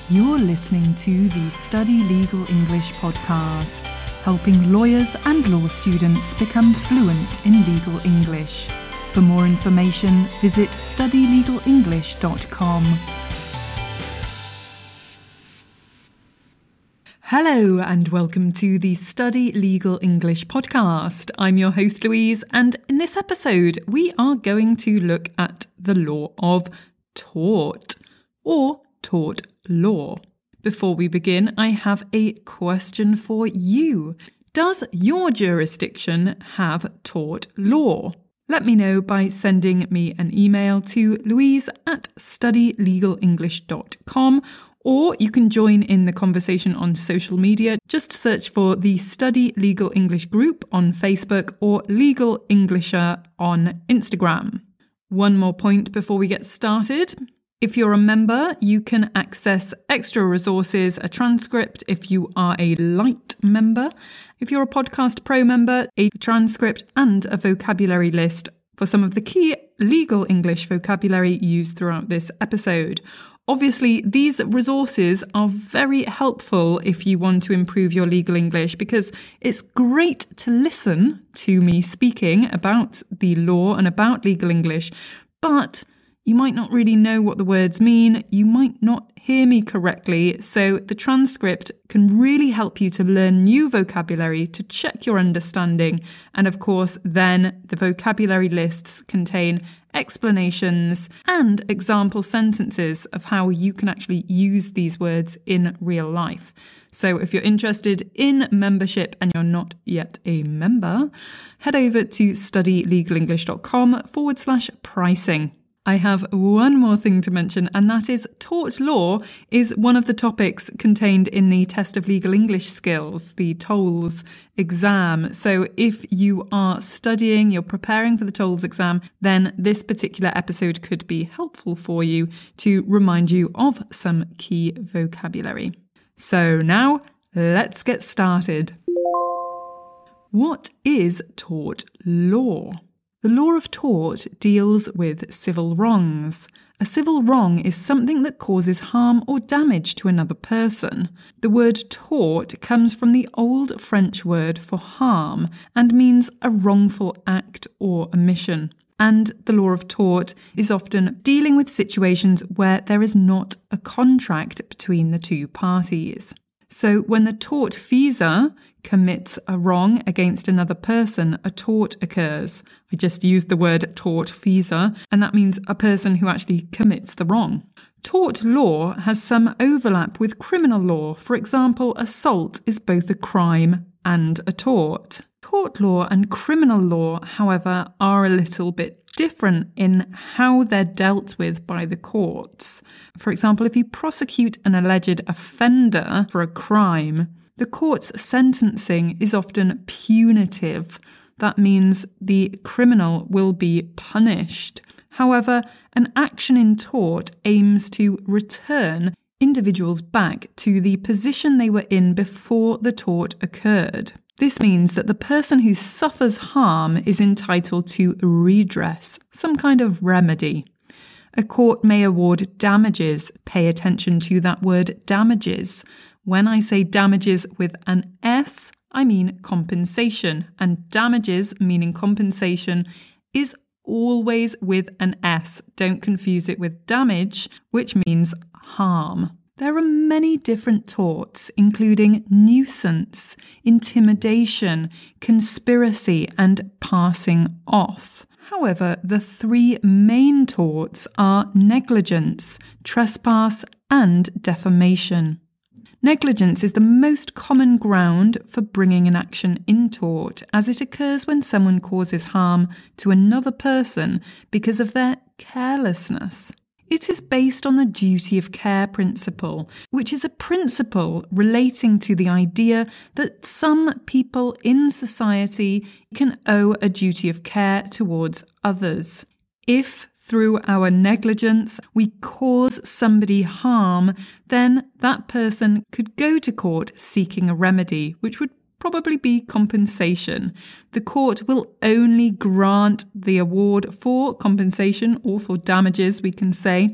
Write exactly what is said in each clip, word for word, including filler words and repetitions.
You're listening to the Study Legal English podcast, helping lawyers and law students become fluent in legal English. For more information, visit study legal english dot com. Hello and welcome to the Study Legal English podcast. I'm your host Louise, and in this episode we are going to look at the law of tort, or tort law. Before we begin, I have a question for you. Does your jurisdiction have tort law? Let me know by sending me an email to louise at study legal english dot com, or you can join in the conversation on social media. Just search for the Study Legal English group on Facebook or Legal Englisher on Instagram. One more point before we get started. If you're a member, you can access extra resources, a transcript if you are a light member. If you're a Podcast Pro member, a transcript and a vocabulary list for some of the key legal English vocabulary used throughout this episode. Obviously, these resources are very helpful if you want to improve your legal English, because it's great to listen to me speaking about the law and about legal English, but you might not really know what the words mean, you might not hear me correctly, so the transcript can really help you to learn new vocabulary, to check your understanding, and of course then the vocabulary lists contain explanations and example sentences of how you can actually use these words in real life. So if you're interested in membership and you're not yet a member, head over to study legal english dot com forward slash pricing. I have one more thing to mention, and that is tort law is one of the topics contained in the Test of Legal English Skills, the TOLES exam. So if you are studying, you're preparing for the TOLES exam, then this particular episode could be helpful for you to remind you of some key vocabulary. So now, let's get started. What is tort law? The law of tort deals with civil wrongs. A civil wrong is something that causes harm or damage to another person. The word tort comes from the old French word for harm and means a wrongful act or omission. And the law of tort is often dealing with situations where there is not a contract between the two parties. So when the tortfeasor commits a wrong against another person, a tort occurs. I just used the word tortfeasor, and that means a person who actually commits the wrong. Tort law has some overlap with criminal law. For example, assault is both a crime and a tort. Tort law and criminal law, however, are a little bit different in how they're dealt with by the courts. For example, if you prosecute an alleged offender for a crime, the court's sentencing is often punitive. That means the criminal will be punished. However, an action in tort aims to return individuals back to the position they were in before the tort occurred. This means that the person who suffers harm is entitled to redress, some kind of remedy. A court may award damages. Pay attention to that word damages. When I say damages with an S, I mean compensation. And damages, meaning compensation, is always with an S. Don't confuse it with damage, which means harm. There are many different torts, including nuisance, intimidation, conspiracy, and passing off. However, the three main torts are negligence, trespass, and defamation. Negligence is the most common ground for bringing an action in tort, as it occurs when someone causes harm to another person because of their carelessness. It is based on the duty of care principle, which is a principle relating to the idea that some people in society can owe a duty of care towards others. If through our negligence we cause somebody harm, then that person could go to court seeking a remedy, which would probably be compensation. The court will only grant the award for compensation or for damages, we can say,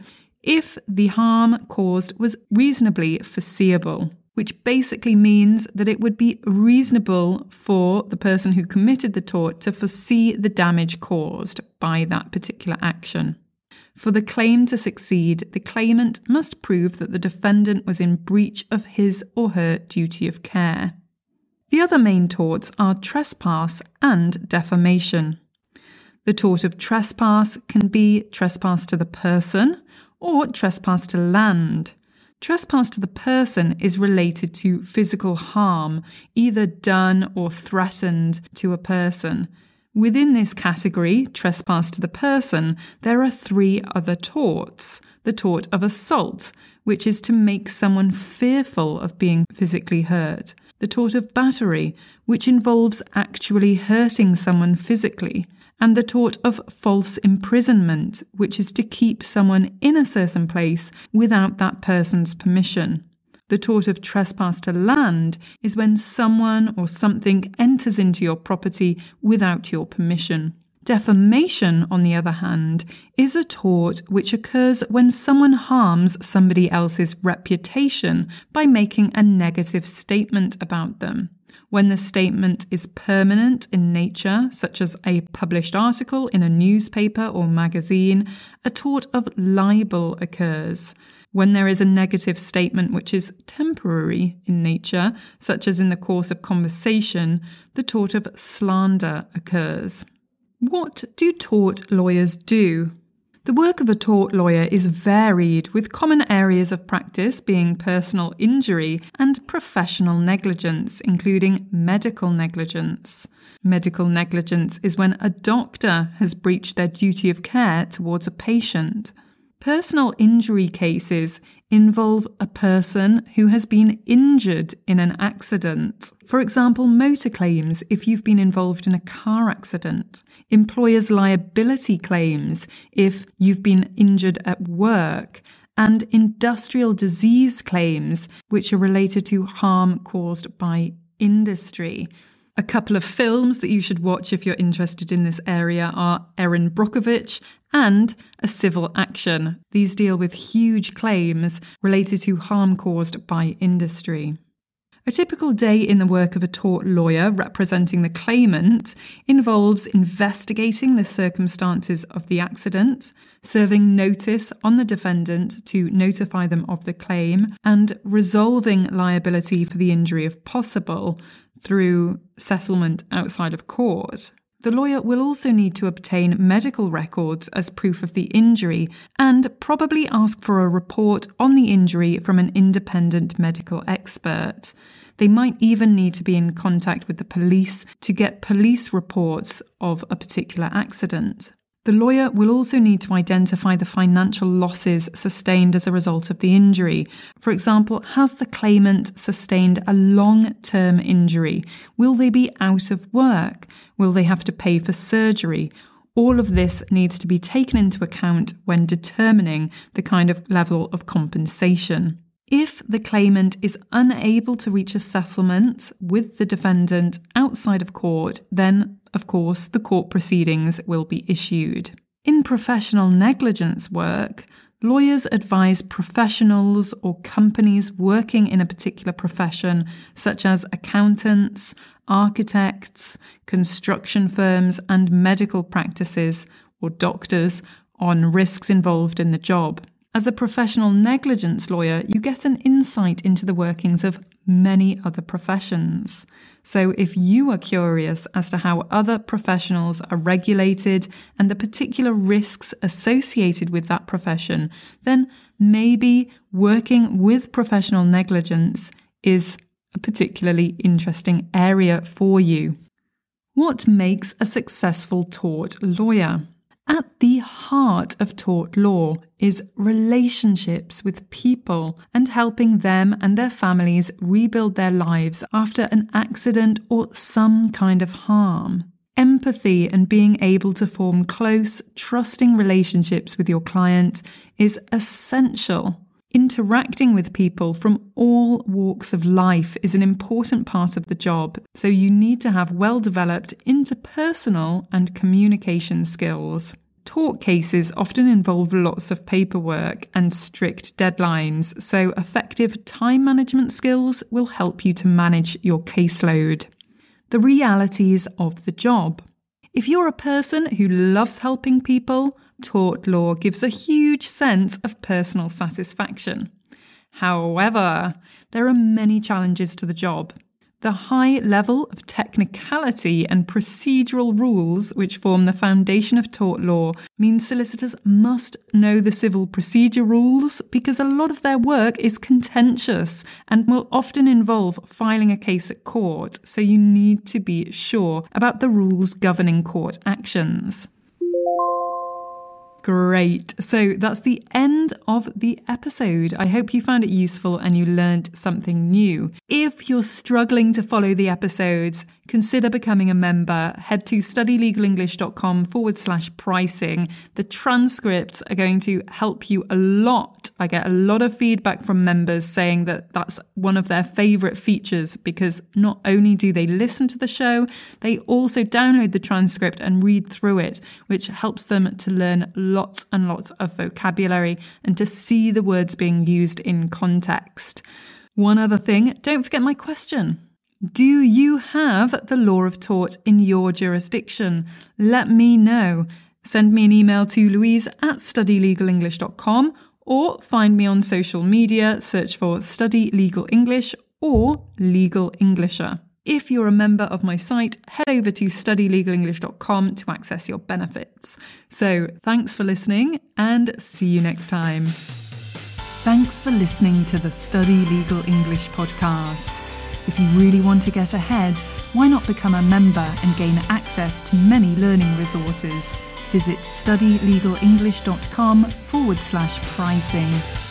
if the harm caused was reasonably foreseeable, which basically means that it would be reasonable for the person who committed the tort to foresee the damage caused by that particular action. For the claim to succeed, the claimant must prove that the defendant was in breach of his or her duty of care. The other main torts are trespass and defamation. The tort of trespass can be trespass to the person or trespass to land. Trespass to the person is related to physical harm, either done or threatened to a person. Within this category, trespass to the person, there are three other torts. The tort of assault, which is to make someone fearful of being physically hurt. The tort of battery, which involves actually hurting someone physically. And the tort of false imprisonment, which is to keep someone in a certain place without that person's permission. The tort of trespass to land is when someone or something enters into your property without your permission. Defamation, on the other hand, is a tort which occurs when someone harms somebody else's reputation by making a negative statement about them. When the statement is permanent in nature, such as a published article in a newspaper or magazine, a tort of libel occurs. When there is a negative statement which is temporary in nature, such as in the course of conversation, the tort of slander occurs. What do tort lawyers do? The work of a tort lawyer is varied, with common areas of practice being personal injury and professional negligence, including medical negligence. Medical negligence is when a doctor has breached their duty of care towards a patient. Personal injury cases involve a person who has been injured in an accident. For example, motor claims if you've been involved in a car accident. Employers' liability claims if you've been injured at work. And industrial disease claims which are related to harm caused by industry. A couple of films that you should watch if you're interested in this area are Erin Brockovich and A Civil Action. These deal with huge claims related to harm caused by industry. A typical day in the work of a tort lawyer representing the claimant involves investigating the circumstances of the accident, serving notice on the defendant to notify them of the claim, and resolving liability for the injury if possible through settlement outside of court. The lawyer will also need to obtain medical records as proof of the injury and probably ask for a report on the injury from an independent medical expert. They might even need to be in contact with the police to get police reports of a particular accident. The lawyer will also need to identify the financial losses sustained as a result of the injury. For example, has the claimant sustained a long-term injury? Will they be out of work? Will they have to pay for surgery? All of this needs to be taken into account when determining the kind of level of compensation. If the claimant is unable to reach a settlement with the defendant outside of court, then, of course, the court proceedings will be issued. In professional negligence work, lawyers advise professionals or companies working in a particular profession, such as accountants, architects, construction firms, and medical practices or doctors, on risks involved in the job. As a professional negligence lawyer, you get an insight into the workings of many other professions. So if you are curious as to how other professionals are regulated and the particular risks associated with that profession, then maybe working with professional negligence is a particularly interesting area for you. What makes a successful tort lawyer? At the heart of tort law is relationships with people and helping them and their families rebuild their lives after an accident or some kind of harm. Empathy and being able to form close, trusting relationships with your client is essential. Interacting with people from all walks of life is an important part of the job, so you need to have well-developed interpersonal and communication skills. Tort cases often involve lots of paperwork and strict deadlines, so effective time management skills will help you to manage your caseload. The realities of the job. If you're a person who loves helping people, tort law gives a huge sense of personal satisfaction. However, there are many challenges to the job. The high level of technicality and procedural rules which form the foundation of tort law means solicitors must know the civil procedure rules because a lot of their work is contentious and will often involve filing a case at court, so you need to be sure about the rules governing court actions. Great. So that's the end of the episode. I hope you found it useful and you learned something new. If you're struggling to follow the episodes, consider becoming a member. Head to studylegalenglish.com forward slash pricing. The transcripts are going to help you a lot. I get a lot of feedback from members saying that that's one of their favourite features because not only do they listen to the show, they also download the transcript and read through it, which helps them to learn lots and lots of vocabulary and to see the words being used in context. One other thing, don't forget my question. Do you have the law of tort in your jurisdiction? Let me know. Send me an email to louise at studylegalenglish dot com or find me on social media, search for Study Legal English or Legal Englisher. If you're a member of my site, head over to study legal english dot com to access your benefits. So thanks for listening and see you next time. Thanks for listening to the Study Legal English podcast. If you really want to get ahead, why not become a member and gain access to many learning resources? Visit studylegalenglish.com forward slash pricing.